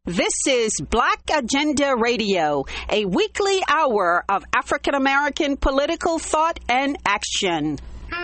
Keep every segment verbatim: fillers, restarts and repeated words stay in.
This is Black Agenda Radio, a weekly hour of African American political thought and action.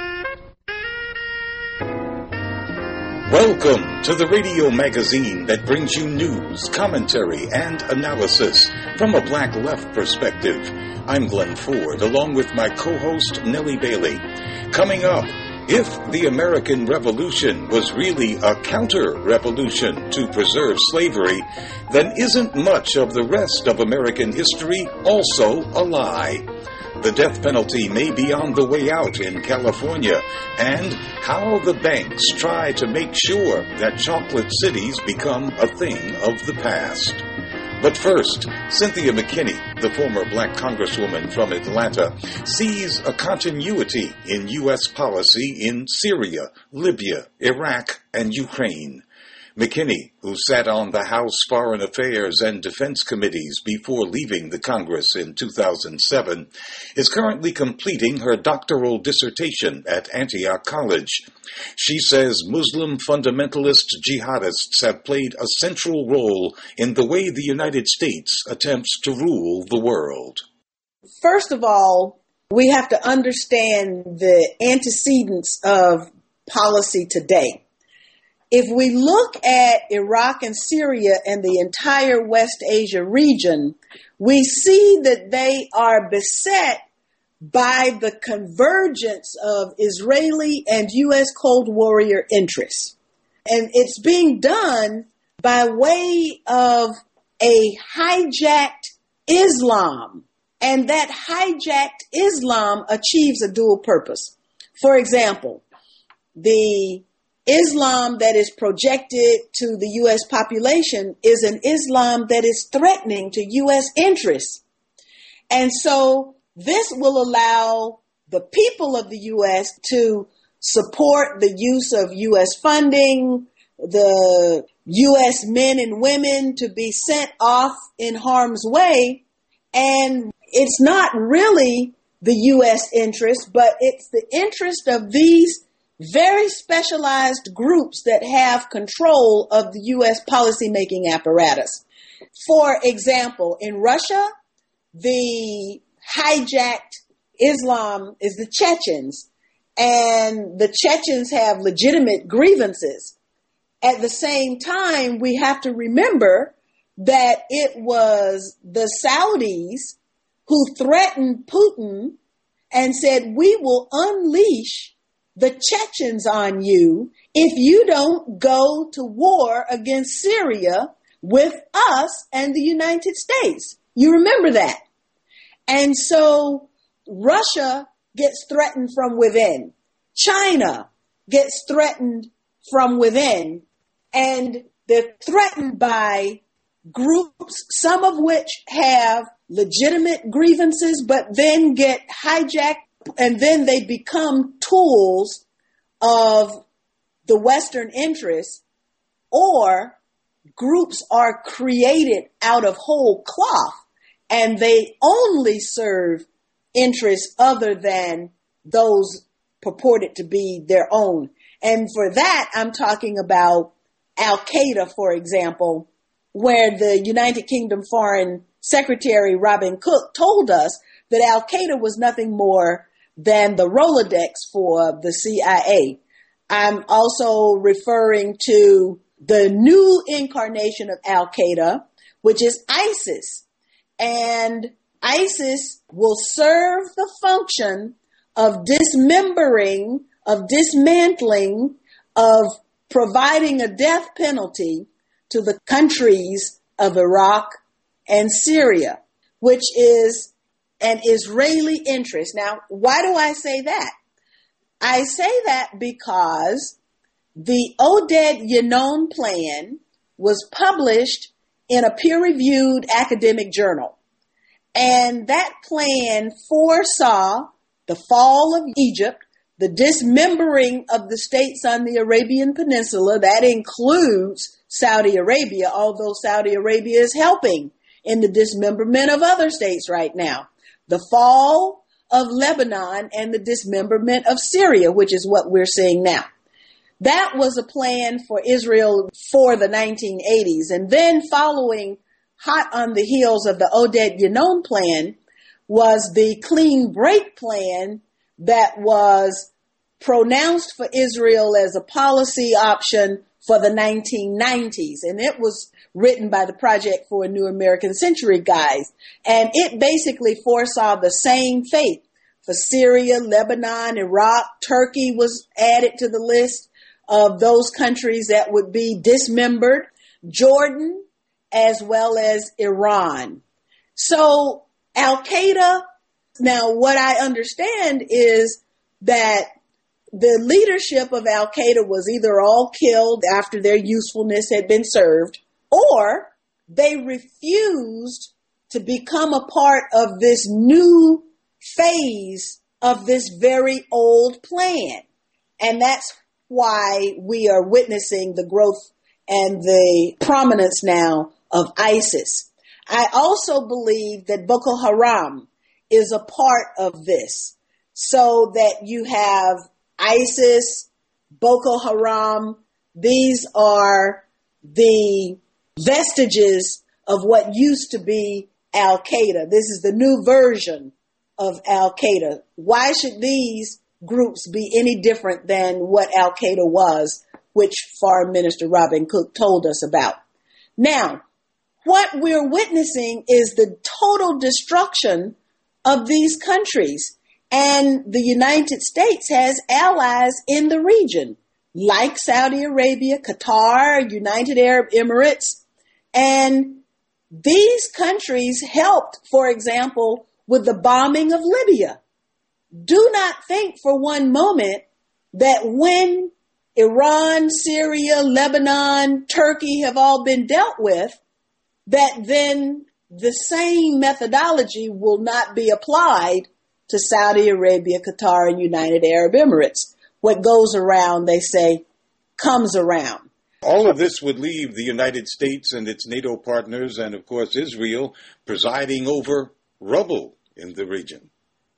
Welcome to the radio magazine that brings you news, commentary, and analysis from a black left perspective. I'm Glenn Ford, along with my co-host Nellie Bailey. Coming up, if the American Revolution was really a counter-revolution to preserve slavery, then isn't much of the rest of American history also a lie? The death penalty may be on the way out in California, and how the banks try to make sure that chocolate cities become a thing of the past. But first, Cynthia McKinney, the former black congresswoman from Atlanta, sees a continuity in U S policy in Syria, Libya, Iraq, and Ukraine. McKinney, who sat on the House Foreign Affairs and Defense Committees before leaving the Congress in two thousand seven, is currently completing her doctoral dissertation at Antioch College. She says Muslim fundamentalist jihadists have played a central role in the way the United States attempts to rule the world. First of all, we have to understand the antecedents of policy today. If we look at Iraq and Syria and the entire West Asia region, we see that they are beset by the convergence of Israeli and U S Cold Warrior interests. And it's being done by way of a hijacked Islam. And that hijacked Islam achieves a dual purpose. For example, the Islam that is projected to the U S population is an Islam that is threatening to U S interests. And so this will allow the people of the U S to support the use of U S funding, the U S men and women to be sent off in harm's way. And it's not really the U S interest, but it's the interest of these very specialized groups that have control of the U S policymaking apparatus. For example, in Russia, the hijacked Islam is the Chechens, and the Chechens have legitimate grievances. At the same time, we have to remember that it was the Saudis who threatened Putin and said, "We will unleash the Chechens on you if you don't go to war against Syria with us and the United States." You remember that. And so Russia gets threatened from within. China gets threatened from within. And they're threatened by groups, some of which have legitimate grievances, but then get hijacked. And then they become tools of the Western interests, or groups are created out of whole cloth and they only serve interests other than those purported to be their own. And for that, I'm talking about Al-Qaeda, for example, where the United Kingdom Foreign Secretary Robin Cook told us that Al-Qaeda was nothing more than the Rolodex for the C I A. I'm also referring to the new incarnation of Al-Qaeda, which is ISIS. And ISIS will serve the function of dismembering, of dismantling, of providing a death penalty to the countries of Iraq and Syria, which is an Israeli interest. Now, why do I say that? I say that because the Oded Yinon plan was published in a peer-reviewed academic journal. And that plan foresaw the fall of Egypt, the dismembering of the states on the Arabian Peninsula. That includes Saudi Arabia, although Saudi Arabia is helping in the dismemberment of other states right now. The fall of Lebanon and the dismemberment of Syria, which is what we're seeing now. That was a plan for Israel for the nineteen eighties. And then following hot on the heels of the Oded Yinon plan was the clean break plan that was pronounced for Israel as a policy option for the nineteen nineties. And it was written by the Project for a New American Century guys. And it basically foresaw the same fate for Syria, Lebanon, Iraq. Turkey was added to the list of those countries that would be dismembered, Jordan, as well as Iran. So Al-Qaeda, now what I understand is that the leadership of Al-Qaeda was either all killed after their usefulness had been served, or they refused to become a part of this new phase of this very old plan. And that's why we are witnessing the growth and the prominence now of ISIS. I also believe that Boko Haram is a part of this, so that you have ISIS, Boko Haram. These are the vestiges of what used to be Al-Qaeda. This is the new version of Al-Qaeda. Why should these groups be any different than what Al-Qaeda was, which Foreign Minister Robin Cook told us about? Now, what we're witnessing is the total destruction of these countries. And the United States has allies in the region, like Saudi Arabia, Qatar, United Arab Emirates. And these countries helped, for example, with the bombing of Libya. Do not think for one moment that when Iran, Syria, Lebanon, Turkey have all been dealt with, that then the same methodology will not be applied to Saudi Arabia, Qatar, and United Arab Emirates. What goes around, they say, comes around. All of this would leave the United States and its NATO partners, and of course Israel, presiding over rubble in the region.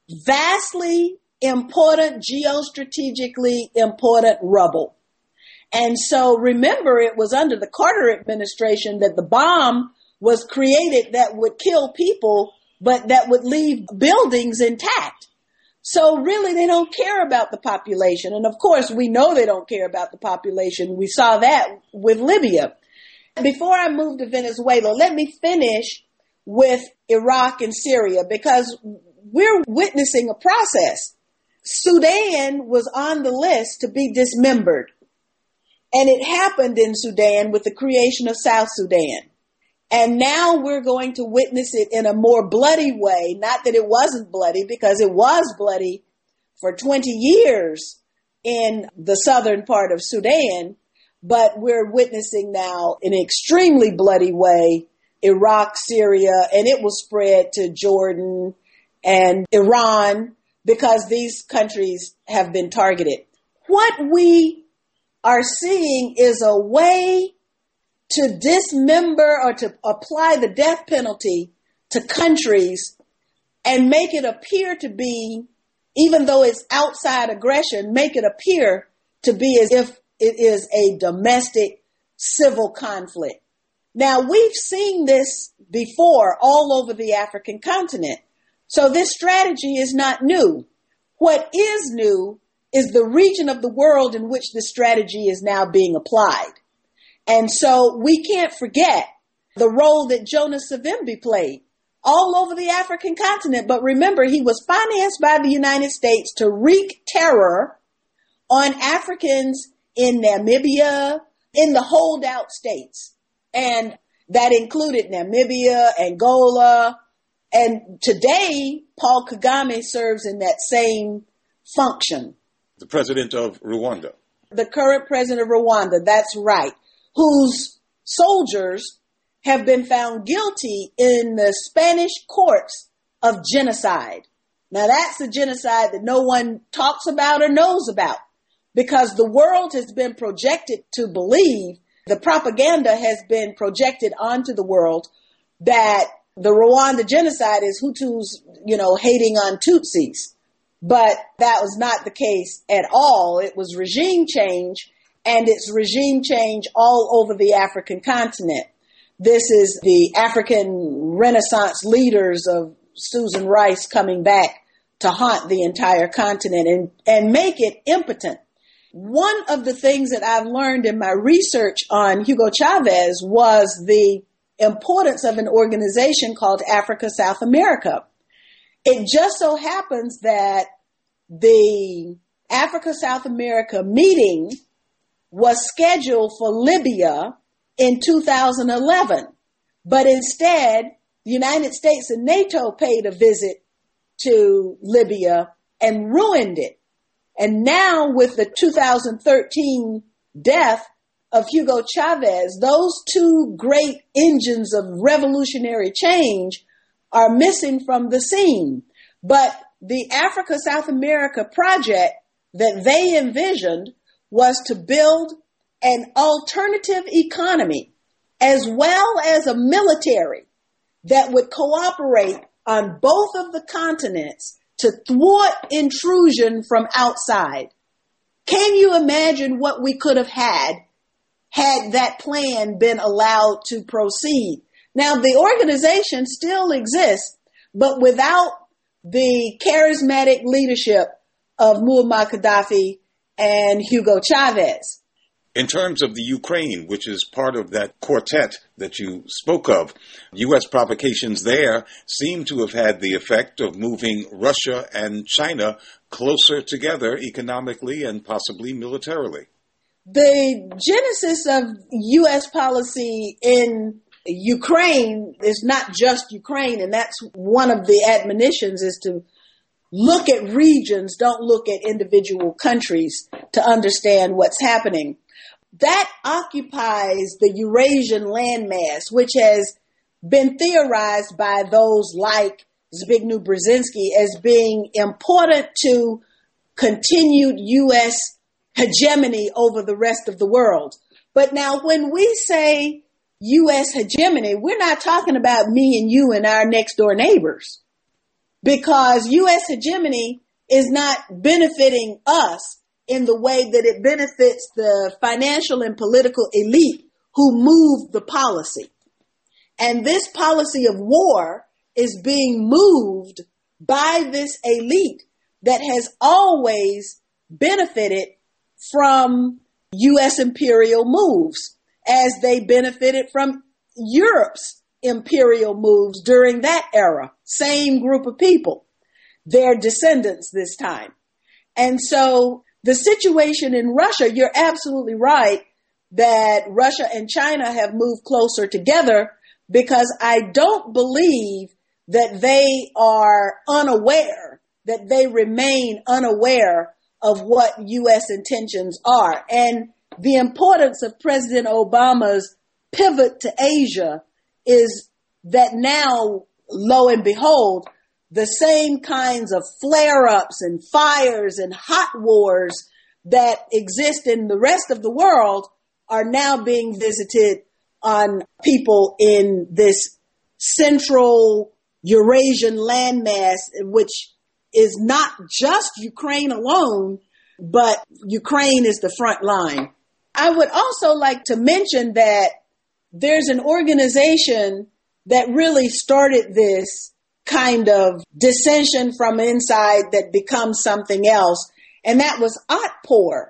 Vastly important, geostrategically important rubble. And so remember, it was under the Carter administration that the bomb was created that would kill people, but that would leave buildings intact. So really, they don't care about the population. And of course, we know they don't care about the population. We saw that with Libya. Before I move to Venezuela, let me finish with Iraq and Syria, because we're witnessing a process. Sudan was on the list to be dismembered. And it happened in Sudan with the creation of South Sudan. And now we're going to witness it in a more bloody way. Not that it wasn't bloody, because it was bloody for twenty years in the southern part of Sudan. But we're witnessing now in an extremely bloody way Iraq, Syria, and it will spread to Jordan and Iran, because these countries have been targeted. What we are seeing is a way to dismember or to apply the death penalty to countries and make it appear to be, even though it's outside aggression, make it appear to be as if it is a domestic civil conflict. Now, we've seen this before all over the African continent. So this strategy is not new. What is new is the region of the world in which this strategy is now being applied. And so we can't forget the role that Jonas Savimbi played all over the African continent. But remember, he was financed by the United States to wreak terror on Africans in Namibia, in the holdout states. And that included Namibia, Angola. And today, Paul Kagame serves in that same function. The president of Rwanda. The current president of Rwanda, that's right, whose soldiers have been found guilty in the Spanish courts of genocide. Now, that's a genocide that no one talks about or knows about, because the world has been projected to believe, the propaganda has been projected onto the world that the Rwanda genocide is Hutus, you know, hating on Tutsis. But that was not the case at all. It was regime change. and its regime change all over the African continent. This is the African Renaissance leaders of Susan Rice coming back to haunt the entire continent and, and make it impotent. One of the things that I've learned in my research on Hugo Chavez was the importance of an organization called Africa South America. It just so happens that the Africa South America meeting was scheduled for Libya in two thousand eleven, but instead the United States and NATO paid a visit to Libya and ruined it. And now with the two thousand thirteen death of Hugo Chavez, those two great engines of revolutionary change are missing from the scene. But the Africa South America project that they envisioned was to build an alternative economy as well as a military that would cooperate on both of the continents to thwart intrusion from outside. Can you imagine what we could have had had that plan been allowed to proceed? Now, the organization still exists, but without the charismatic leadership of Muammar Gaddafi and Hugo Chavez. In terms of the Ukraine, which is part of that quartet that you spoke of, U S provocations there seem to have had the effect of moving Russia and China closer together economically and possibly militarily. The genesis of U S policy in Ukraine is not just Ukraine, and that's one of the admonitions, is to look at regions, don't look at individual countries to understand what's happening. That occupies the Eurasian landmass, which has been theorized by those like Zbigniew Brzezinski as being important to continued U S hegemony over the rest of the world. But now when we say U S hegemony, we're not talking about me and you and our next door neighbors, because U S hegemony is not benefiting us in the way that it benefits the financial and political elite who move the policy. And this policy of war is being moved by this elite that has always benefited from U S imperial moves, as they benefited from Europe's imperial moves during that era. Same group of people, their descendants this time. And so the situation in Russia, you're absolutely right that Russia and China have moved closer together, because I don't believe that they are unaware, that they remain unaware of what U S intentions are. And the importance of President Obama's pivot to Asia is that now, lo and behold, the same kinds of flare-ups and fires and hot wars that exist in the rest of the world are now being visited on people in this central Eurasian landmass, which is not just Ukraine alone, but Ukraine is the front line. I would also like to mention that there's an organization that really started this kind of dissension from inside that becomes something else, and that was Otpor.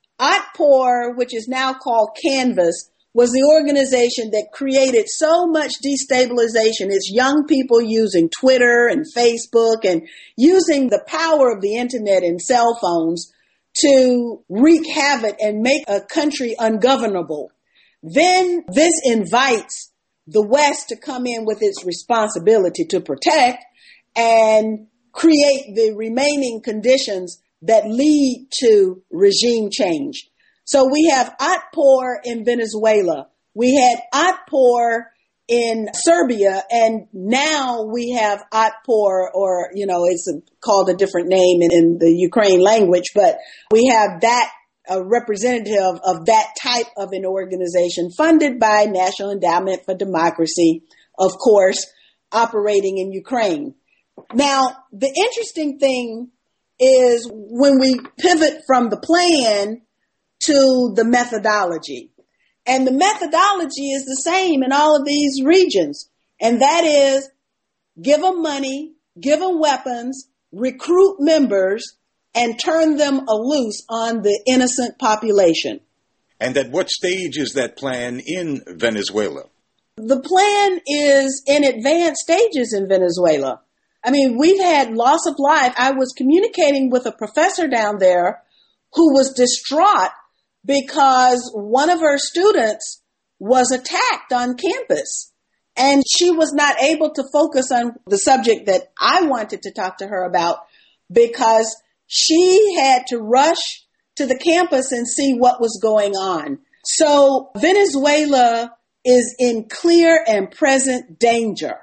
Otpor, which is now called Canvas, was the organization that created so much destabilization. It's young people using Twitter and Facebook and using the power of the internet and cell phones to wreak havoc and make a country ungovernable. Then this invites the West to come in with its responsibility to protect and create the remaining conditions that lead to regime change. So we have Otpor in Venezuela. We had Otpor in Serbia, and now we have Otpor, or, you know, it's called a different name in, in the Ukraine language, but we have that a representative of that type of an organization funded by National Endowment for Democracy, of course, operating in Ukraine. Now, the interesting thing is when we pivot from the plan to the methodology. And the methodology is the same in all of these regions. And that is give them money, give them weapons, recruit members, and turn them loose on the innocent population. And at what stage is that plan in Venezuela? The plan is in advanced stages in Venezuela. I mean, we've had loss of life. I was communicating with a professor down there who was distraught because one of her students was attacked on campus. And she was not able to focus on the subject that I wanted to talk to her about because she had to rush to the campus and see what was going on. So Venezuela is in clear and present danger.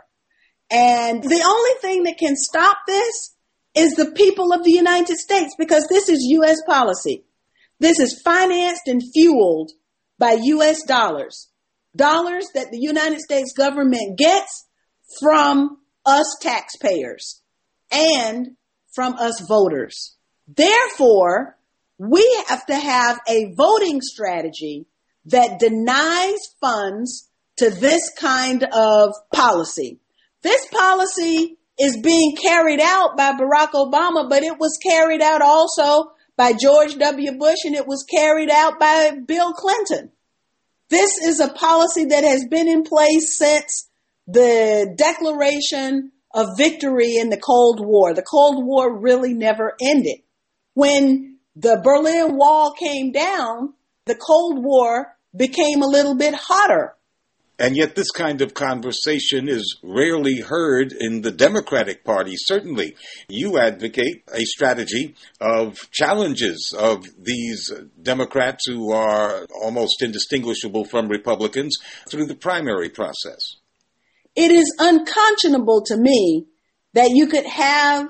And the only thing that can stop this is the people of the United States, because this is U S policy. This is financed and fueled by U S dollars, dollars that the United States government gets from us taxpayers and from us voters. Therefore, we have to have a voting strategy that denies funds to this kind of policy. This policy is being carried out by Barack Obama, but it was carried out also by George W. Bush, and it was carried out by Bill Clinton. This is a policy that has been in place since the declaration of victory in the Cold War. The Cold War really never ended. When the Berlin Wall came down, the Cold War became a little bit hotter. And yet this kind of conversation is rarely heard in the Democratic Party. Certainly, you advocate a strategy of challenges of these Democrats who are almost indistinguishable from Republicans through the primary process. It is unconscionable to me that you could have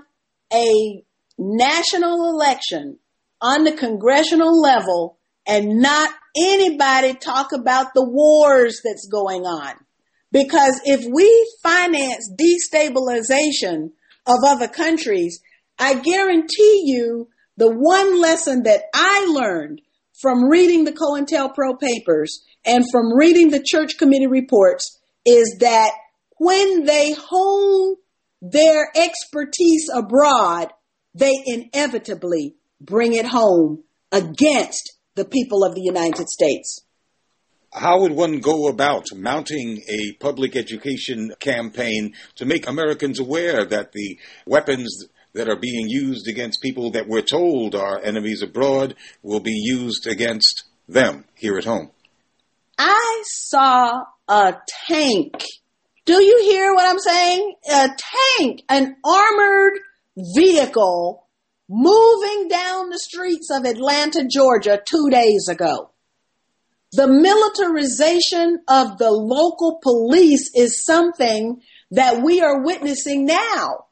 a national election on the congressional level and not anybody talk about the wars that's going on. Because if we finance destabilization of other countries, I guarantee you the one lesson that I learned from reading the COINTELPRO papers and from reading the Church Committee reports is that when they hone their expertise abroad, they inevitably bring it home against the people of the United States. How would one go about mounting a public education campaign to make Americans aware that the weapons that are being used against people that we're told are enemies abroad will be used against them here at home? I saw a tank. Do you hear what I'm saying? A tank, an armored vehicle moving down the streets of Atlanta, Georgia, two days ago. The militarization of the local police is something that we are witnessing now.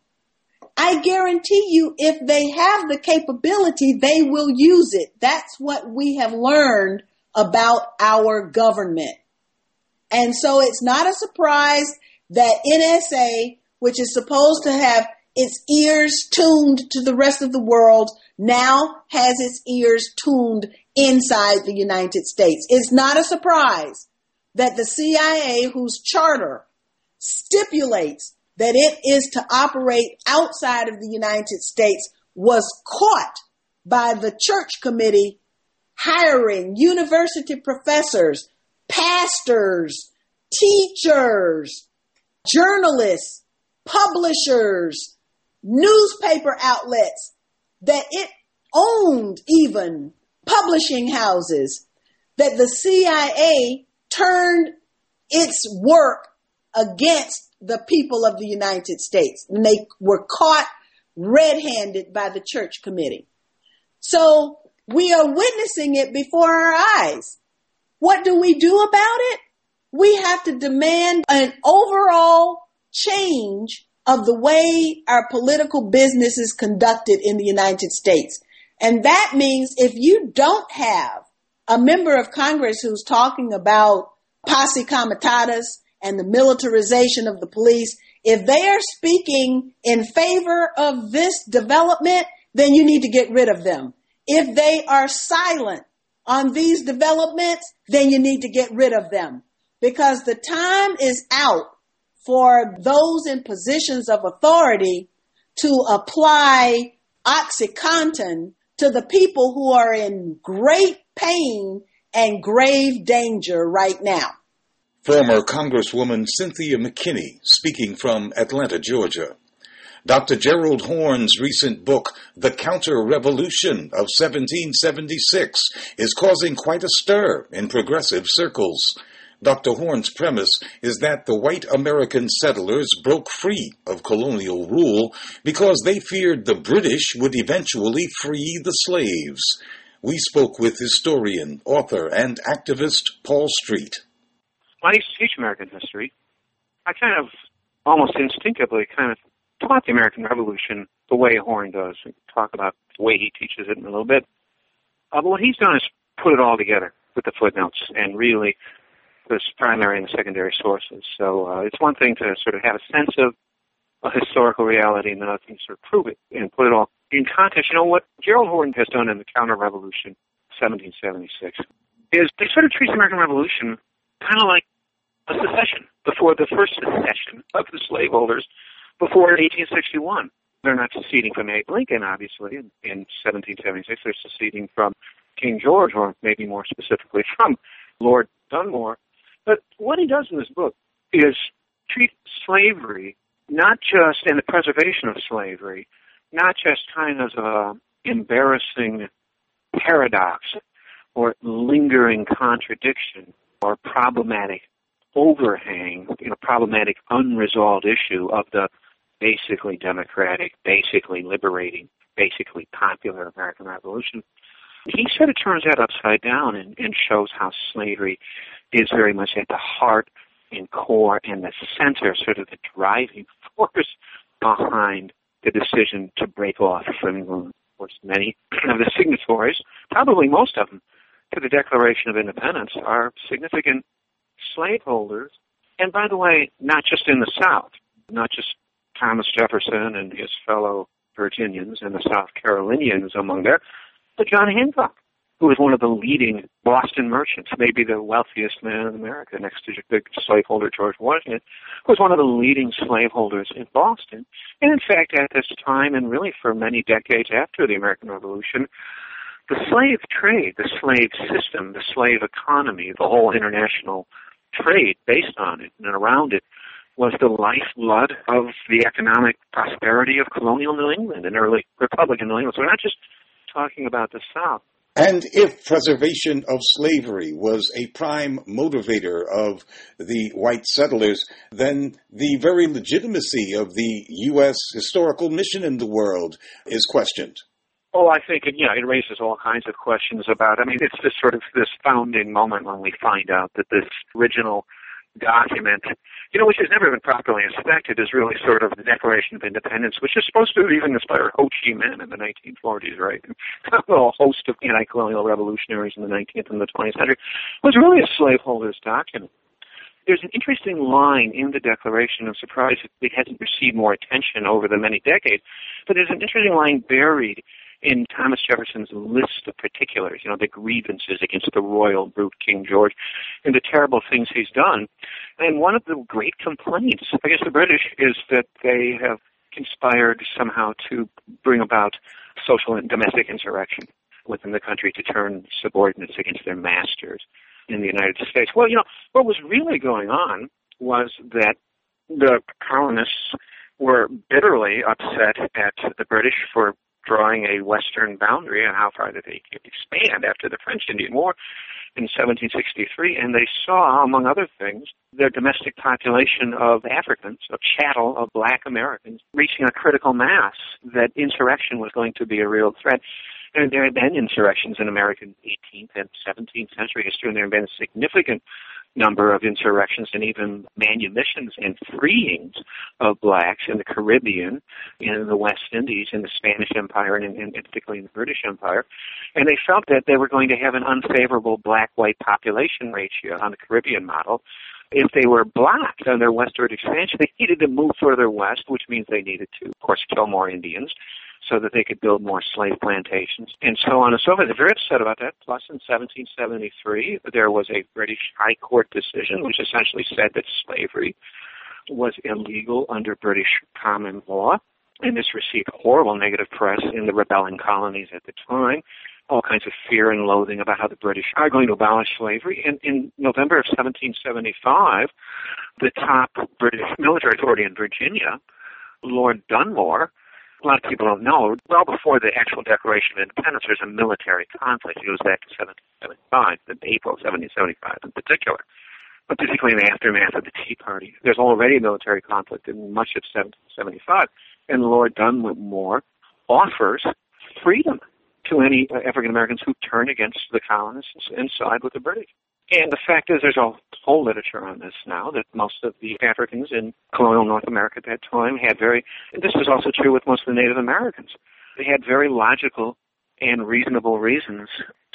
I guarantee you, if they have the capability, they will use it. That's what we have learned about our government. And so it's not a surprise that N S A, which is supposed to have its ears tuned to the rest of the world, now has its ears tuned inside the United States. It's not a surprise that the C I A, whose charter stipulates that it is to operate outside of the United States, was caught by the Church Committee hiring university professors, pastors, teachers, journalists, publishers, newspaper outlets, that it owned even publishing houses, that the C I A turned its work against the people of the United States. And they were caught red-handed by the Church Committee. So we are witnessing it before our eyes. What do we do about it? We have to demand an overall change of the way our political business is conducted in the United States. And that means if you don't have a member of Congress who's talking about posse comitatus and the militarization of the police, if they are speaking in favor of this development, then you need to get rid of them. If they are silent on these developments, then you need to get rid of them, because the time is out for those in positions of authority to apply OxyContin to the people who are in great pain and grave danger right now. Former Congresswoman Cynthia McKinney speaking from Atlanta, Georgia. Doctor Gerald Horne's recent book, The Counter-Revolution of seventeen seventy-six, is causing quite a stir in progressive circles. Doctor Horne's premise is that the white American settlers broke free of colonial rule because they feared the British would eventually free the slaves. We spoke with historian, author, and activist Paul Street. When I used to teach American history, I kind of almost instinctively kind of taught the American Revolution the way Horne does. We can talk about the way he teaches it in a little bit. Uh, but what he's done is put it all together with the footnotes and really the primary and the secondary sources. So uh, it's one thing to sort of have a sense of a historical reality, and another thing to sort of prove it and put it all in context. You know, what Gerald Horne has done in the Counter-Revolution seventeen seventy-six is they sort of treat the American Revolution kind of like a secession, before the first secession of the slaveholders before eighteen sixty-one. They're not seceding from Abe Lincoln, obviously, in, in seventeen seventy-six. They're seceding from King George, or maybe more specifically from Lord Dunmore. But what he does in this book is treat slavery, not just, and the preservation of slavery, not just kind of an embarrassing paradox or lingering contradiction or problematic overhang, you know, problematic unresolved issue of the basically democratic, basically liberating, basically popular American Revolution. He sort of turns that upside down and, and shows how slavery is very much at the heart and core and the center, sort of the driving force behind the decision to break off from England. Of course, many of the signatories, probably most of them, to the Declaration of Independence are significant slaveholders. And by the way, not just in the South, not just Thomas Jefferson and his fellow Virginians and the South Carolinians among there, but John Hancock, who was one of the leading Boston merchants, maybe the wealthiest man in America next to the slaveholder George Washington, was one of the leading slaveholders in Boston. And in fact, at this time, and really for many decades after the American Revolution, the slave trade, the slave system, the slave economy, the whole international trade based on it and around it was the lifeblood of the economic prosperity of colonial New England and early Republican New England. So we're not just talking about the South. And if preservation of slavery was a prime motivator of the white settlers, then the very legitimacy of the U S historical mission in the world is questioned. Oh, I think it, you know, it raises all kinds of questions about, I mean, it's this sort of this founding moment when we find out that this original document, you know, which has never been properly inspected, is really sort of the Declaration of Independence, which is supposed to even inspire Ho Chi Minh in the nineteen forties, right? And a whole host of anti-colonial revolutionaries in the nineteenth and the twentieth century. It was really a slaveholders' document. There's an interesting line in the Declaration. I'm surprised it hasn't received more attention over the many decades, but there's an interesting line buried in Thomas Jefferson's list of particulars, you know, the grievances against the royal brute King George and the terrible things he's done. And one of the great complaints against the British is that they have conspired somehow to bring about social and domestic insurrection within the country to turn subordinates against their masters in the United States. Well, you know, what was really going on was that the colonists were bitterly upset at the British for drawing a western boundary and how far that they could expand after the French-Indian War in seventeen sixty-three, and they saw, among other things, their domestic population of Africans, of chattel, of black Americans, reaching a critical mass, that insurrection was going to be a real threat. And there had been insurrections in American eighteenth and seventeenth century history, and there had been a significant number of insurrections and even manumissions and freeings of blacks in the Caribbean, in the West Indies, in the Spanish Empire, and, and particularly in the British Empire. And they felt that they were going to have an unfavorable black-white population ratio on the Caribbean model. If they were black on their westward expansion, they needed to move further west, which means they needed to, of course, kill more Indians. so that they could build more slave plantations, and so on and so forth. They're very upset about that. Plus, in seventeen seventy-three, there was a British High Court decision which essentially said that slavery was illegal under British common law, and this received horrible negative press in the rebelling colonies at the time. All kinds of fear and loathing about how the British are going to abolish slavery. And in November of seventeen seventy-five, the top British military authority in Virginia, Lord Dunmore, a lot of people don't know, well before the actual Declaration of Independence, there's a military conflict. It goes back to seventeen seventy-five, April seventeen seventy-five in particular, but particularly in the aftermath of the Tea Party. There's already a military conflict in much of seventeen seventy-five, and Lord Dunmore offers freedom to any African Americans who turn against the colonists and side with the British. And the fact is, there's a whole literature on this now, that most of the Africans in colonial North America at that time had very, and this was also true with most of the Native Americans, they had very logical and reasonable reasons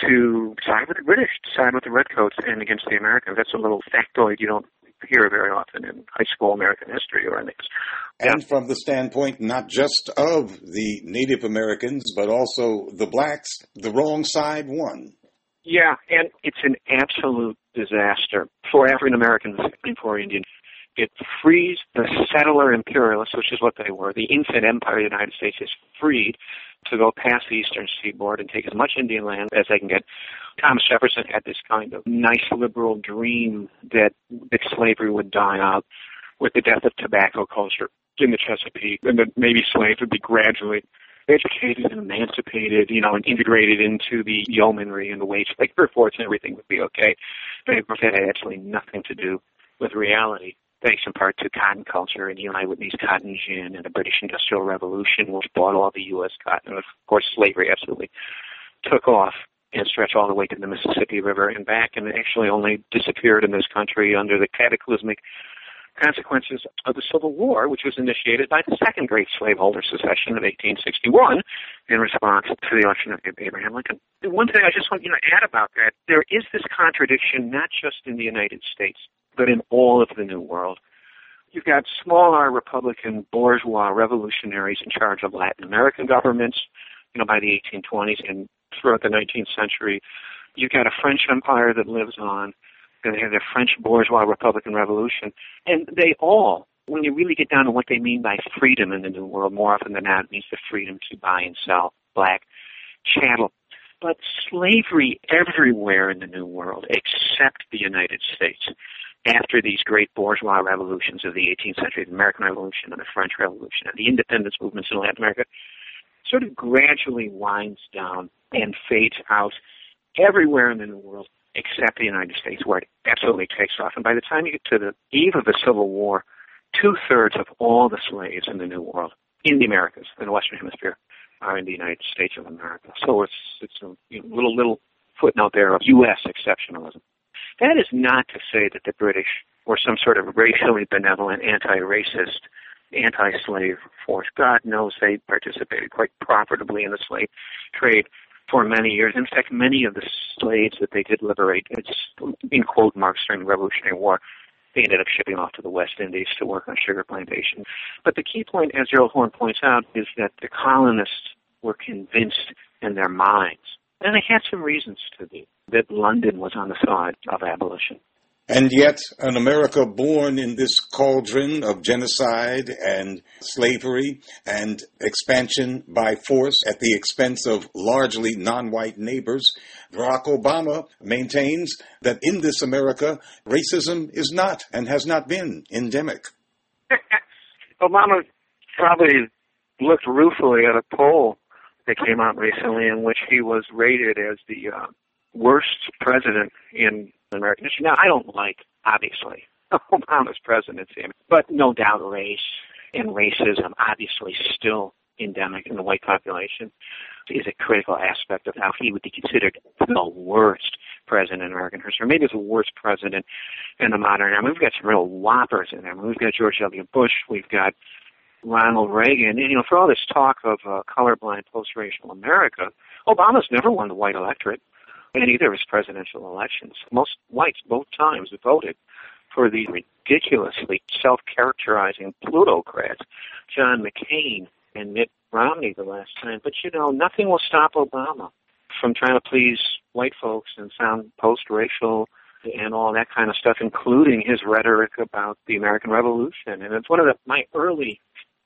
to side with the British, to side with the Redcoats and against the Americans. That's a little factoid you don't hear very often in high school American history or anything. And yeah. From the standpoint not just of the Native Americans, but also the blacks, the wrong side won. Yeah, and it's an absolute disaster for African Americans and for Indians. It frees the settler imperialists, which is what they were. The infant empire of the United States is freed to go past the eastern seaboard and take as much Indian land as they can get. Thomas Jefferson had this kind of nice liberal dream that, that slavery would die out with the death of tobacco culture in the Chesapeake, and that maybe slaves would be gradually educated and emancipated, you know, and integrated into the yeomanry and the wage labor force, and everything would be okay. But it had absolutely nothing to do with reality, thanks in part to cotton culture and Eli Whitney's cotton gin and the British Industrial Revolution, which bought all the U S cotton. And of course, slavery absolutely took off and stretched all the way to the Mississippi River and back, and actually only disappeared in this country under the cataclysmic consequences of the Civil War, which was initiated by the Second Great Slaveholder Secession of eighteen sixty-one in response to the election of Abraham Lincoln. One thing I just want you to add about that, there is this contradiction not just in the United States, but in all of the New World. You've got small R Republican bourgeois revolutionaries in charge of Latin American governments, you know, by the eighteen twenties and throughout the nineteenth century. You've got a French empire that lives on. They have their French bourgeois Republican Revolution. And they all, when you really get down to what they mean by freedom in the New World, more often than not, it means the freedom to buy and sell black chattel. But slavery everywhere in the New World, except the United States, after these great bourgeois revolutions of the eighteenth century, the American Revolution and the French Revolution and the independence movements in Latin America, sort of gradually winds down and fades out everywhere in the New World, except the United States, where it absolutely takes off. And by the time you get to the eve of the Civil War, two-thirds of all the slaves in the New World, in the Americas, in the Western Hemisphere, are in the United States of America. So it's it's a you know, little little footnote there of U S exceptionalism. That is not to say that the British were some sort of racially benevolent, anti-racist, anti-slave force. God knows they participated quite profitably in the slave trade for many years. In fact, many of the slaves that they did liberate, it's in quote marks during the Revolutionary War, they ended up shipping off to the West Indies to work on sugar plantations. But the key point, as Gerald Horne points out, is that the colonists were convinced in their minds, and they had some reasons to be, that London was on the side of abolition. And yet, an America born in this cauldron of genocide and slavery and expansion by force at the expense of largely non-white neighbors, Barack Obama maintains that in this America, racism is not and has not been endemic. Obama probably looked ruefully at a poll that came out recently in which he was rated as the uh, worst president in American history. Now, I don't like, obviously, Obama's presidency, but no doubt race and racism, obviously still endemic in the white population, is a critical aspect of how he would be considered the worst president in American history. Maybe it's the worst president in the modern era. I mean, we've got some real whoppers in there. I mean, we've got George W. Bush, we've got Ronald Reagan, and, you know, for all this talk of uh, colorblind post-racial America, Obama's never won the white electorate in either of his presidential elections. Most whites, both times, voted for the ridiculously self-characterizing plutocrats, John McCain and Mitt Romney the last time. But, you know, nothing will stop Obama from trying to please white folks and sound post-racial and all that kind of stuff, including his rhetoric about the American Revolution. And it's one of the, my early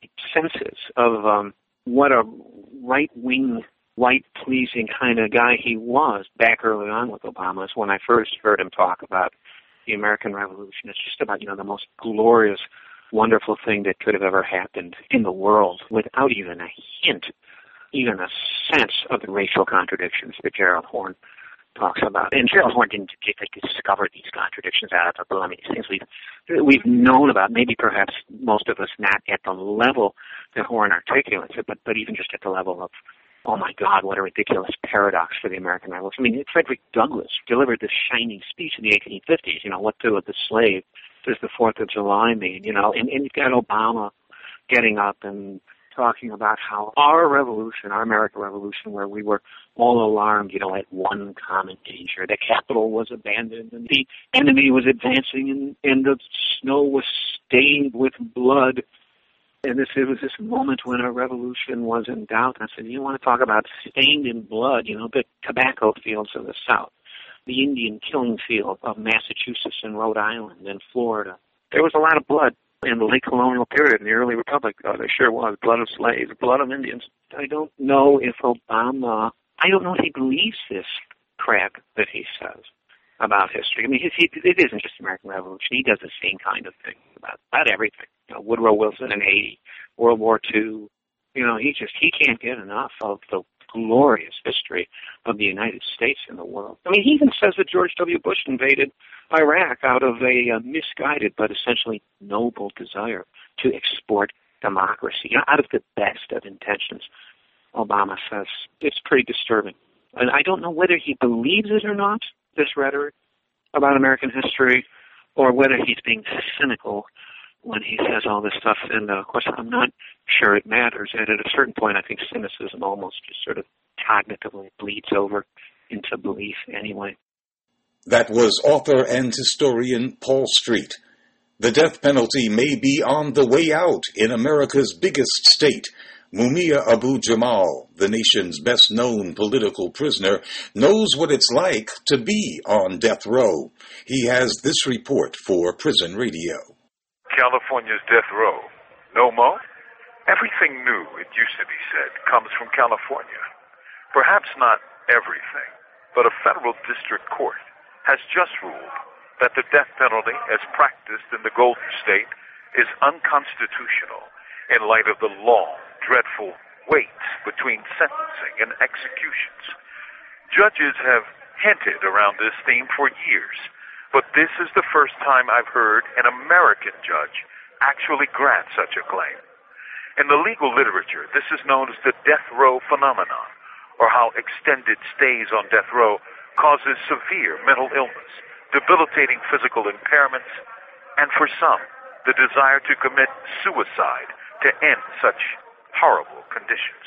senses of um, what a right-wing, white-pleasing kind of guy he was back early on with Obama is when I first heard him talk about the American Revolution. It's just about, you know, the most glorious, wonderful thing that could have ever happened in the world without even a hint, even a sense of the racial contradictions that Gerald Horne talks about. And Gerald Horne didn't discover these contradictions out of the blue. I mean, these things we've, we've known about, maybe perhaps most of us not at the level that Horne articulates it, but, but even just at the level of, oh my God, what a ridiculous paradox for the American Revolution. I mean, Frederick Douglass delivered this shining speech in the eighteen fifties, you know, what to the slave does the fourth of July mean, you know, and, and you've got Obama getting up and talking about how our revolution, our American Revolution, where we were all alarmed, you know, at one common danger. The Capitol was abandoned and the enemy was advancing and, and the snow was stained with blood. And this, it was this moment when our revolution was in doubt. And I said, you want to talk about stained in blood, you know, the tobacco fields of the South, the Indian killing field of Massachusetts and Rhode Island and Florida. There was a lot of blood in the late colonial period in the early republic. Oh, there sure was. Blood of slaves, blood of Indians. I don't know if Obama, I don't know if he believes this crap that he says about history. I mean, he, he, it isn't just the American Revolution. He does the same kind of thing about, about everything. You know, Woodrow Wilson in Haiti, World War Two. You know, he just, he can't get enough of the glorious history of the United States in the world. I mean, he even says that George W. Bush invaded Iraq out of a uh, misguided but essentially noble desire to export democracy, you know, out of the best of intentions. Obama says it's pretty disturbing. And I don't know whether he believes it or not, this rhetoric about American history, or whether he's being cynical when he says all this stuff. And, uh, of course, I'm not sure it matters. And at a certain point, I think cynicism almost just sort of cognitively bleeds over into belief anyway. That was author and historian Paul Street. The death penalty may be on the way out in America's biggest state. Mumia Abu-Jamal, the nation's best-known political prisoner, knows what it's like to be on death row. He has this report for Prison Radio. California's death row. No mo? Everything new, it used to be said, comes from California. Perhaps not everything, but a federal district court has just ruled that the death penalty as practiced in the Golden State is unconstitutional in light of the long, dreadful waits between sentencing and executions. Judges have hinted around this theme for years, but this is the first time I've heard an American judge actually grant such a claim. In the legal literature, this is known as the death row phenomenon, or how extended stays on death row causes severe mental illness, debilitating physical impairments, and for some, the desire to commit suicide to end such horrible conditions.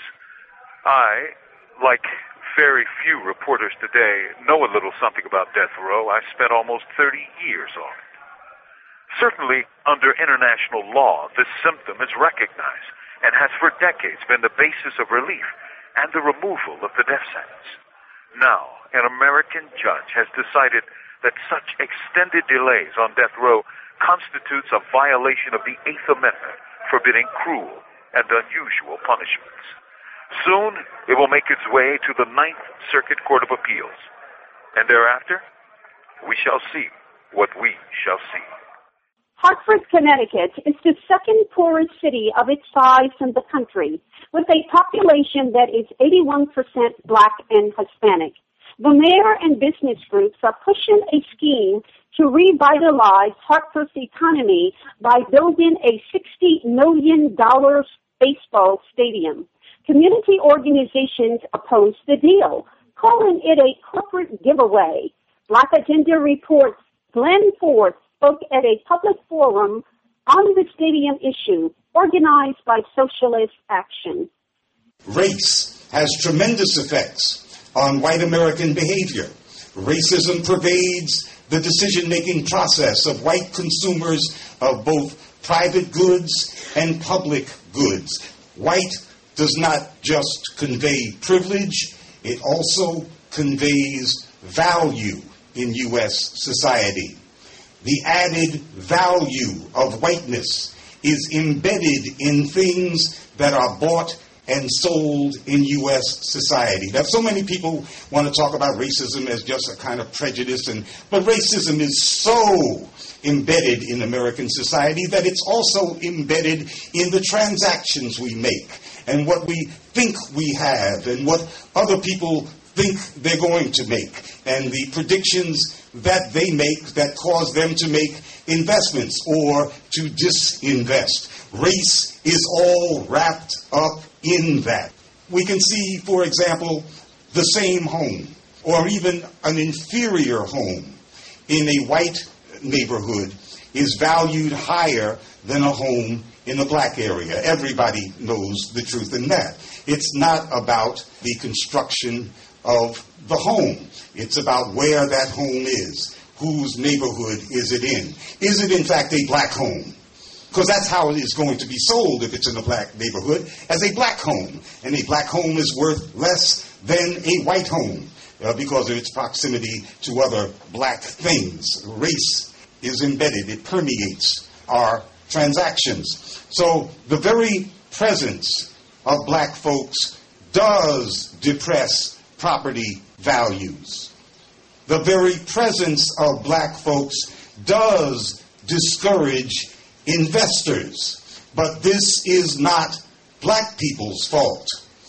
I, like very few reporters today, know a little something about death row. I spent almost thirty years on it. Certainly, under international law, this symptom is recognized and has for decades been the basis of relief and the removal of the death sentence. Now, an American judge has decided that such extended delays on death row constitutes a violation of the Eighth Amendment, forbidding cruel and unusual punishments. Soon, it will make its way to the Ninth Circuit Court of Appeals. And thereafter, we shall see what we shall see. Hartford, Connecticut is the second poorest city of its size in the country, with a population that is eighty-one percent Black and Hispanic. The mayor and business groups are pushing a scheme to revitalize Hartford's economy by building a sixty million dollars baseball stadium. Community organizations oppose the deal, calling it a corporate giveaway. Black Agenda reports Glenn Ford spoke at a public forum on the stadium issue organized by Socialist Action. Race has tremendous effects on white American behavior. Racism pervades the decision-making process of white consumers of both private goods and public goods. White does not just convey privilege, it also conveys value in U S society. The added value of whiteness is embedded in things that are bought and sold in U S society. Now, so many people want to talk about racism as just a kind of prejudice, and but racism is so embedded in American society that it's also embedded in the transactions we make and what we think we have and what other people think they're going to make and the predictions that they make that cause them to make investments or to disinvest. Race is all wrapped up in that. We can see, for example, the same home or even an inferior home in a white neighborhood is valued higher than a home in a black area. Everybody knows the truth in that. It's not about the construction of the home. It's about where that home is. Whose neighborhood is it in? Is it in fact a black home? Because that's how it is going to be sold if it's in a black neighborhood, as a black home. And a black home is worth less than a white home uh, because of its proximity to other black things. Race is embedded. It permeates our transactions. So the very presence of black folks does depress property values. The very presence of black folks does discourage investors. But this is not black people's fault.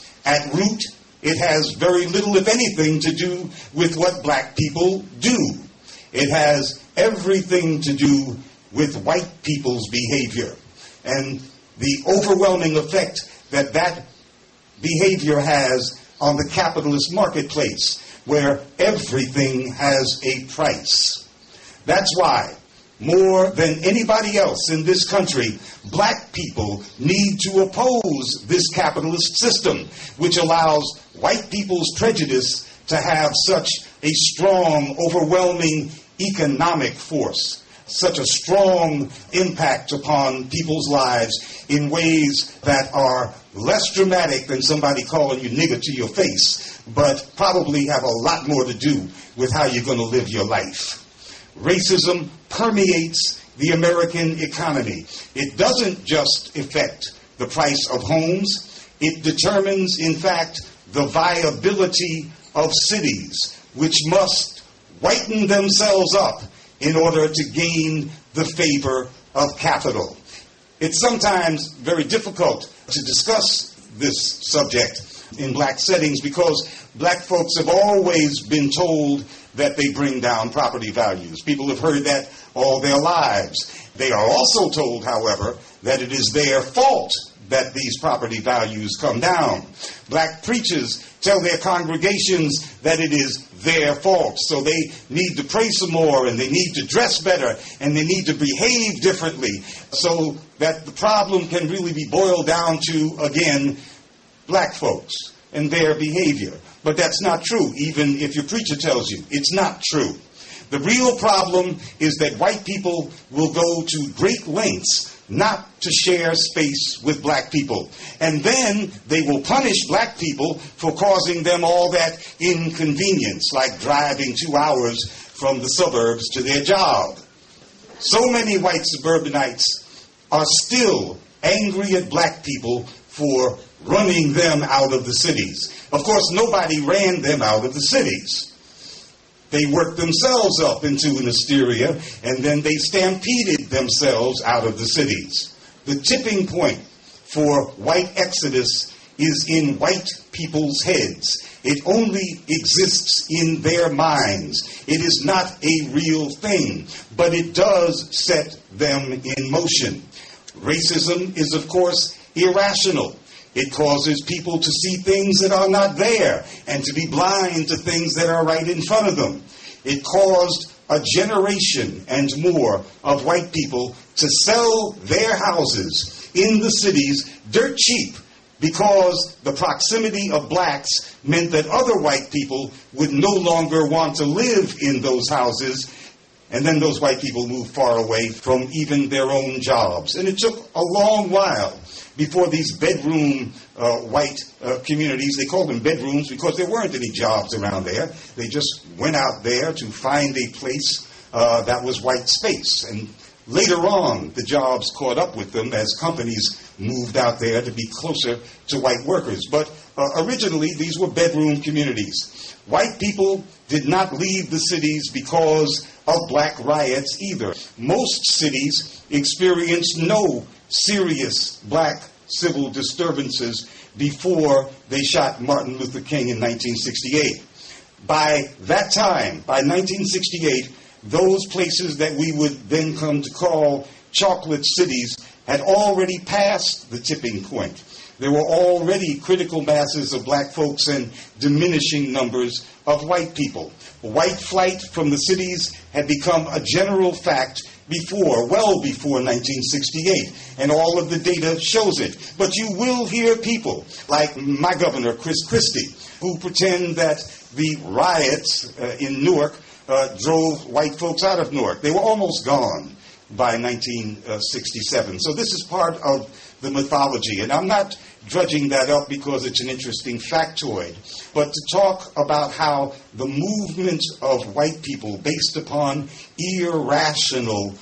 At root, it has very little, if anything, to do with what black people do. It has everything to do with white people's behavior and the overwhelming effect that that behavior has on the capitalist marketplace, where everything has a price. That's why, more than anybody else in this country, black people need to oppose this capitalist system, which allows white people's prejudice to have such a strong, overwhelming economic force, such a strong impact upon people's lives in ways that are less dramatic than somebody calling you nigger to your face, but probably have a lot more to do with how you're going to live your life. Racism permeates the American economy. It doesn't just affect the price of homes. It determines, in fact, the viability of cities, which must whiten themselves up in order to gain the favor of capital. It's sometimes very difficult to discuss this subject in black settings because black folks have always been told that they bring down property values. People have heard that all their lives. They are also told, however, that it is their fault that these property values come down. Black preachers tell their congregations that it is their fault, so they need to pray some more, and they need to dress better, and they need to behave differently, so that the problem can really be boiled down to, again, black folks and their behavior. But that's not true, even if your preacher tells you it's not true. The real problem is that white people will go to great lengths not to share space with black people. And then they will punish black people for causing them all that inconvenience, like driving two hours from the suburbs to their job. So many white suburbanites are still angry at black people for running them out of the cities. Of course, nobody ran them out of the cities. They worked themselves up into an hysteria, and then they stampeded themselves out of the cities. The tipping point for white exodus is in white people's heads. It only exists in their minds. It is not a real thing, but it does set them in motion. Racism is, of course, irrational. It causes people to see things that are not there and to be blind to things that are right in front of them. It caused a generation and more of white people to sell their houses in the cities dirt cheap because the proximity of blacks meant that other white people would no longer want to live in those houses And then those white people moved far away from even their own jobs. And it took a long while before these bedroom uh, white uh, communities, they called them bedrooms because there weren't any jobs around there. They just went out there to find a place uh, that was white space. And later on, the jobs caught up with them as companies moved out there to be closer to white workers. But uh, originally, these were bedroom communities. White people did not leave the cities because of black riots either. Most cities experienced no serious black civil disturbances before they shot Martin Luther King in nineteen sixty-eight. By that time, by nineteen sixty-eight, those places that we would then come to call chocolate cities had already passed the tipping point. There were already critical masses of black folks and diminishing numbers of white people. White flight from the cities had become a general fact before, well before nineteen sixty-eight, and all of the data shows it. But you will hear people like my governor, Chris Christie, who pretend that the riots uh, in Newark uh, drove white folks out of Newark. They were almost gone by nineteen sixty-seven. So this is part of the mythology, and I'm not drudging that up because it's an interesting factoid, but to talk about how the movement of white people based upon irrational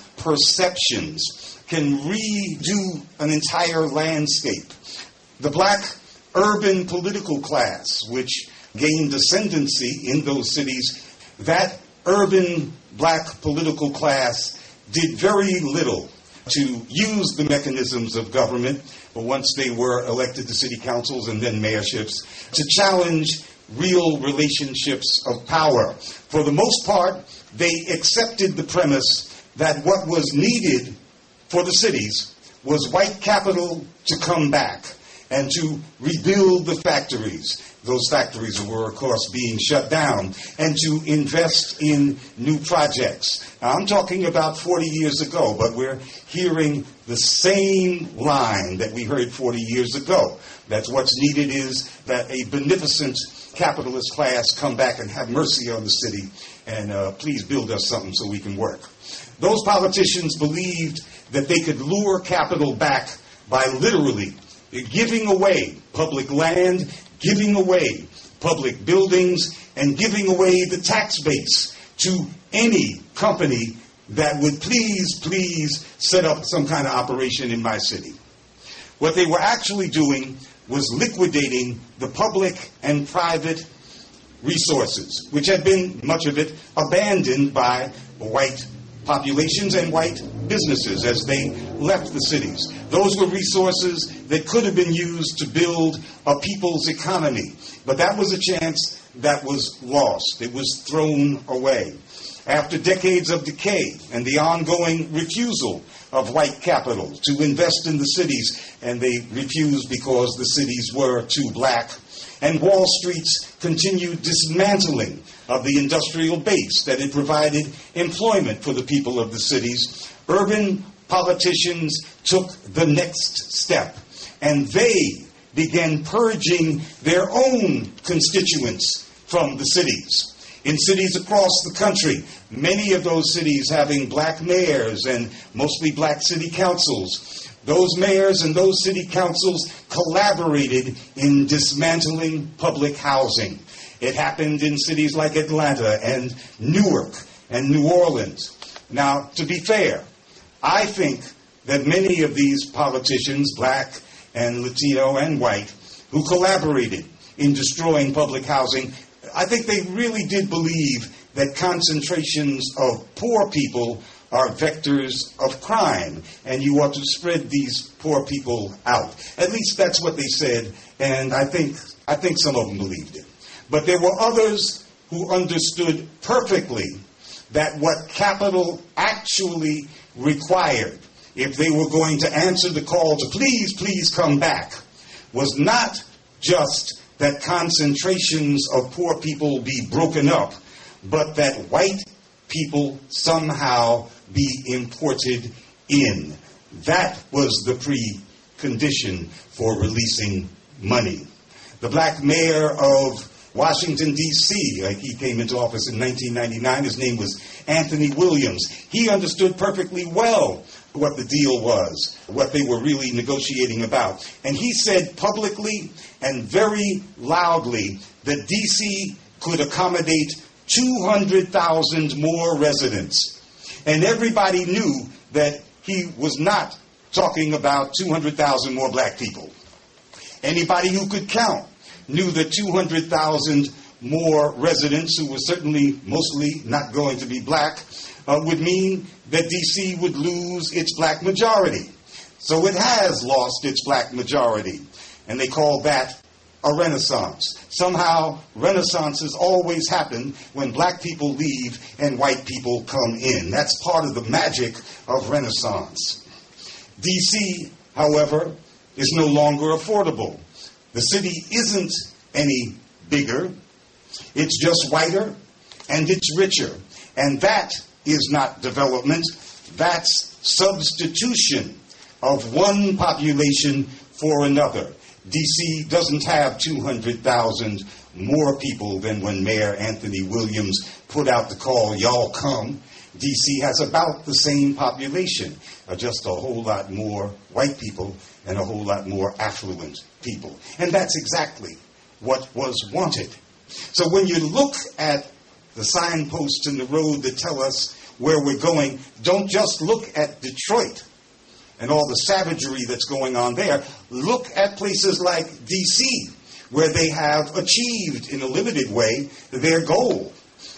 perceptions can redo an entire landscape. The black urban political class, which gained ascendancy in those cities, that urban black political class did very little to use the mechanisms of government, but once they were elected to city councils and then mayorships, to challenge real relationships of power. For the most part, they accepted the premise that what was needed for the cities was white capital to come back and to rebuild the factories. Those factories were, of course, being shut down, and to invest in new projects. Now, I'm talking about forty years ago, but we're hearing the same line that we heard forty years ago. That's what's needed is that a beneficent capitalist class come back and have mercy on the city and uh, please build us something so we can work. Those politicians believed that they could lure capital back by literally giving away public land, giving away public buildings, and giving away the tax base to any company that would please, please set up some kind of operation in my city. What they were actually doing was liquidating the public and private resources, which had been, much of it, abandoned by white populations and white businesses as they left the cities. Those were resources that could have been used to build a people's economy. But that was a chance that was lost. It was thrown away. After decades of decay and the ongoing refusal of white capital to invest in the cities, and they refused because the cities were too black, and Wall Street's continued dismantling of the industrial base that had provided employment for the people of the cities, urban politicians took the next step, and they began purging their own constituents from the cities. In cities across the country, many of those cities having black mayors and mostly black city councils, those mayors and those city councils collaborated in dismantling public housing. It happened in cities like Atlanta and Newark and New Orleans. Now, to be fair, I think that many of these politicians, black and Latino and white, who collaborated in destroying public housing, I think they really did believe that concentrations of poor people are vectors of crime, and you ought to spread these poor people out. At least that's what they said, and I think I think some of them believed it. But there were others who understood perfectly that what capital actually required, if they were going to answer the call to please, please come back, was not just that concentrations of poor people be broken up, but that white people somehow be imported in. That was the precondition for releasing money. The black mayor of Washington, D C, like he came into office in nineteen ninety-nine. His name was Anthony Williams. He understood perfectly well what the deal was, what they were really negotiating about. And he said publicly and very loudly that D C could accommodate two hundred thousand more residents. And everybody knew that he was not talking about two hundred thousand more black people. Anybody who could count knew that two hundred thousand more residents, who were certainly mostly not going to be black, uh, would mean that D C would lose its black majority. So it has lost its black majority. And they call that a renaissance. Somehow, renaissances always happen when black people leave and white people come in. That's part of the magic of Renaissance. D C, however, is no longer affordable. The city isn't any bigger. It's just whiter and it's richer. And that is not development. That's substitution of one population for another. D C doesn't have two hundred thousand more people than when Mayor Anthony Williams put out the call, y'all come. D C has about the same population, uh, just a whole lot more white people and a whole lot more affluent people. And that's exactly what was wanted. So when you look at the signposts in the road that tell us where we're going, don't just look at Detroit and all the savagery that's going on there. Look at places like D C, where they have achieved, in a limited way, their goal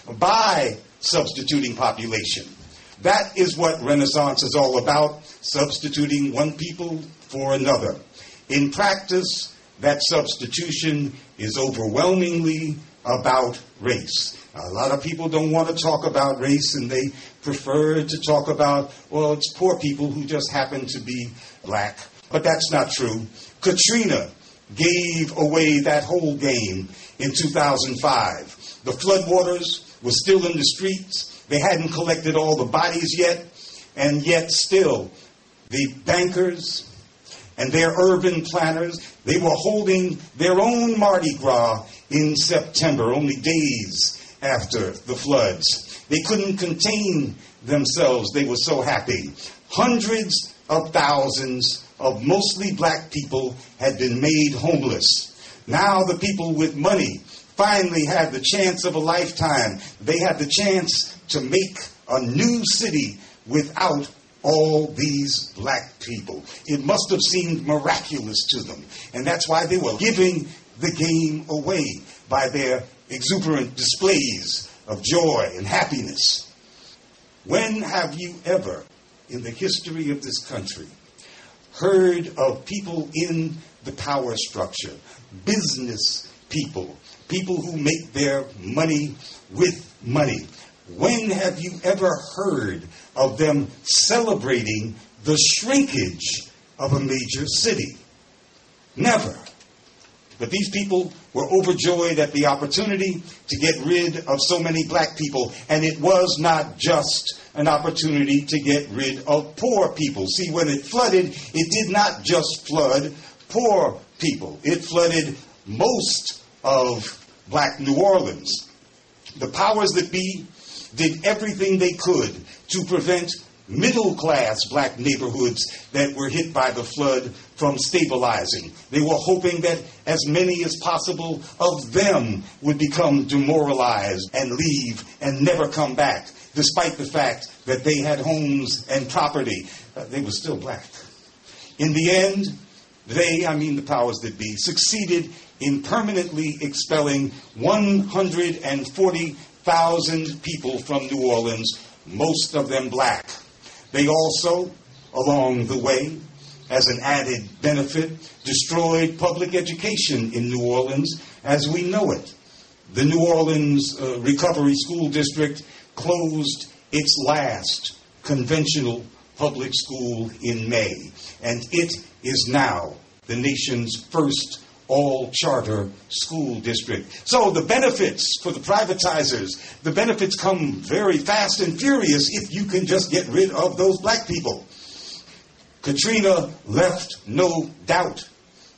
by substituting population. That is what Renaissance is all about, substituting one people for another. In practice, that substitution is overwhelmingly about race. A lot of people don't want to talk about race, and they prefer to talk about, well, it's poor people who just happen to be black. But that's not true. Katrina gave away that whole game in two thousand five. The floodwaters were still in the streets. They hadn't collected all the bodies yet. And yet still, the bankers and their urban planners, they were holding their own Mardi Gras in September, only days after the floods. They couldn't contain themselves. They were so happy. Hundreds of thousands of mostly black people had been made homeless. Now the people with money finally had the chance of a lifetime. They had the chance to make a new city without all these black people. It must have seemed miraculous to them. And that's why they were giving the game away by their exuberant displays of joy and happiness. When have you ever, in the history of this country, heard of people in the power structure, business people, people who make their money with money? When have you ever heard of them celebrating the shrinkage of a major city? Never. But these people were overjoyed at the opportunity to get rid of so many black people. And it was not just an opportunity to get rid of poor people. See, when it flooded, it did not just flood poor people. It flooded most of black New Orleans. The powers that be did everything they could to prevent middle-class black neighborhoods that were hit by the flood from stabilizing. They were hoping that as many as possible of them would become demoralized and leave and never come back, despite the fact that they had homes and property. Uh, they were still black. In the end, they, I mean the powers that be, succeeded in permanently expelling one hundred forty thousand people from New Orleans, most of them black. They also, along the way, as an added benefit, destroyed public education in New Orleans as we know it. The New Orleans uh, Recovery School District closed its last conventional public school in May, and it is now the nation's first all-charter school district. So the benefits for the privatizers, the benefits come very fast and furious if you can just get rid of those black people. Katrina left no doubt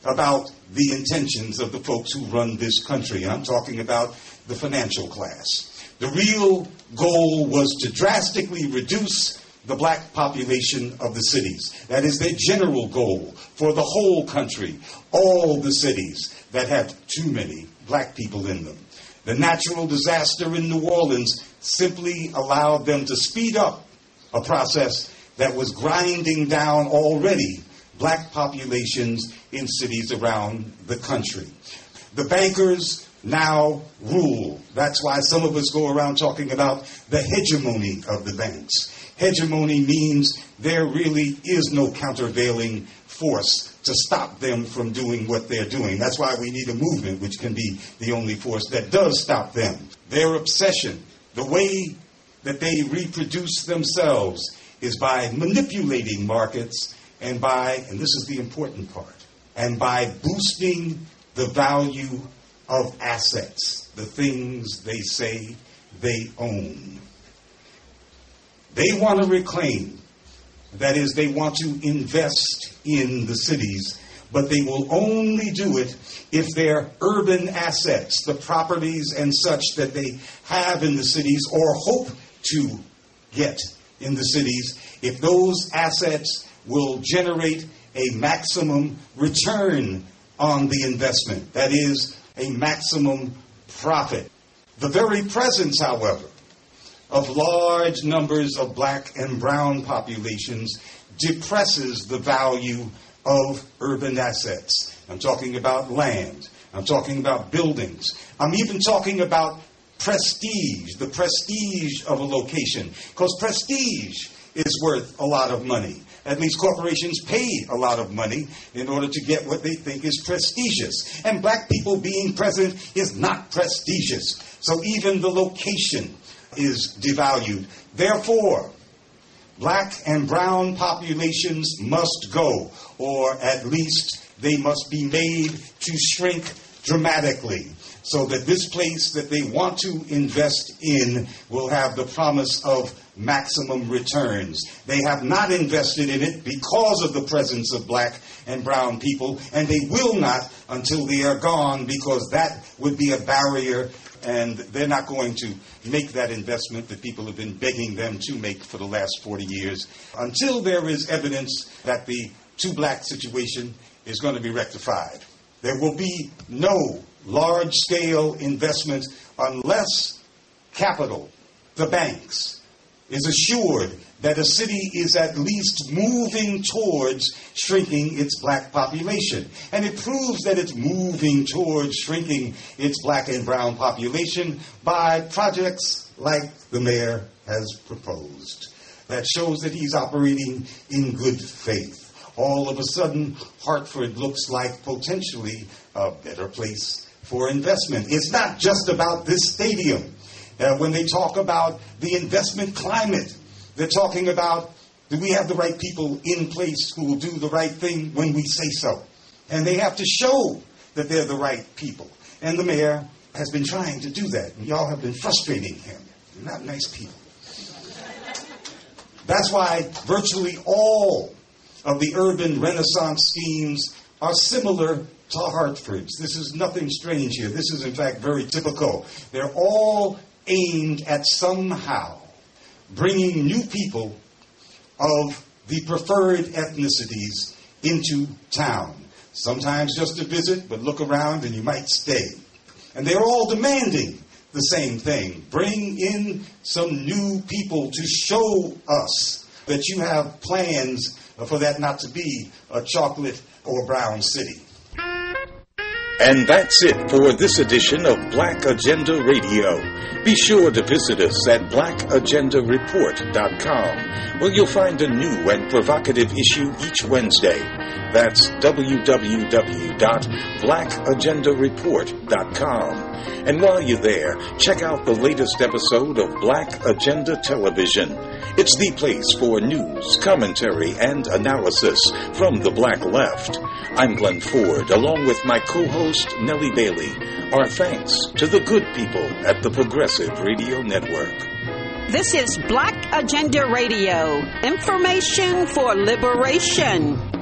about the intentions of the folks who run this country. And I'm talking about the financial class. The real goal was to drastically reduce the black population of the cities. That is their general goal for the whole country, all the cities that have too many black people in them. The natural disaster in New Orleans simply allowed them to speed up a process that was grinding down already black populations in cities around the country. The bankers now rule. That's why some of us go around talking about the hegemony of the banks. Hegemony means there really is no countervailing force to stop them from doing what they're doing. That's why we need a movement, which can be the only force that does stop them. Their obsession, the way that they reproduce themselves, is by manipulating markets and by, and this is the important part, and by boosting the value of assets, the things they say they own. They want to reclaim, that is, they want to invest in the cities, but they will only do it if their urban assets, the properties and such that they have in the cities or hope to get in the cities, if those assets will generate a maximum return on the investment, that is, a maximum profit. The very presence, however, of large numbers of black and brown populations depresses the value of urban assets. I'm talking about land. I'm talking about buildings. I'm even talking about prestige, the prestige of a location, because prestige is worth a lot of money. At least corporations pay a lot of money in order to get what they think is prestigious. And black people being present is not prestigious. So even the location is devalued. Therefore, black and brown populations must go, or at least they must be made to shrink dramatically, so that this place that they want to invest in will have the promise of maximum returns. They have not invested in it because of the presence of black and brown people, and they will not until they are gone, because that would be a barrier, and they're not going to make that investment that people have been begging them to make for the last forty years, until there is evidence that the two-black situation is going to be rectified. There will be no large-scale investment unless capital, the banks, is assured that a city is at least moving towards shrinking its black population. And it proves that it's moving towards shrinking its black and brown population by projects like the mayor has proposed. That shows that he's operating in good faith. All of a sudden, Hartford looks like potentially a better place for investment. It's not just about this stadium. Uh, when they talk about the investment climate, they're talking about, do we have the right people in place who will do the right thing when we say so? And they have to show that they're the right people. And the mayor has been trying to do that. And y'all have been frustrating him. They're not nice people. That's why virtually all of the urban renaissance schemes are similar to Hartford's. This is nothing strange here. This is, in fact, very typical. They're all aimed at somehow bringing new people of the preferred ethnicities into town. Sometimes just to visit, but look around and you might stay. And they're all demanding the same thing. Bring in some new people to show us that you have plans for that not to be a chocolate or brown city. And that's it for this edition of Black Agenda Radio. Be sure to visit us at black agenda report dot com, where you'll find a new and provocative issue each Wednesday. That's w w w dot black agenda report dot com. And while you're there, check out the latest episode of Black Agenda Television. It's the place for news, commentary, and analysis from the Black Left. I'm Glenn Ford, along with my co-host Nellie Bailey. Our thanks to the good people at the Progressive Radio Network. This is Black Agenda Radio, information for liberation.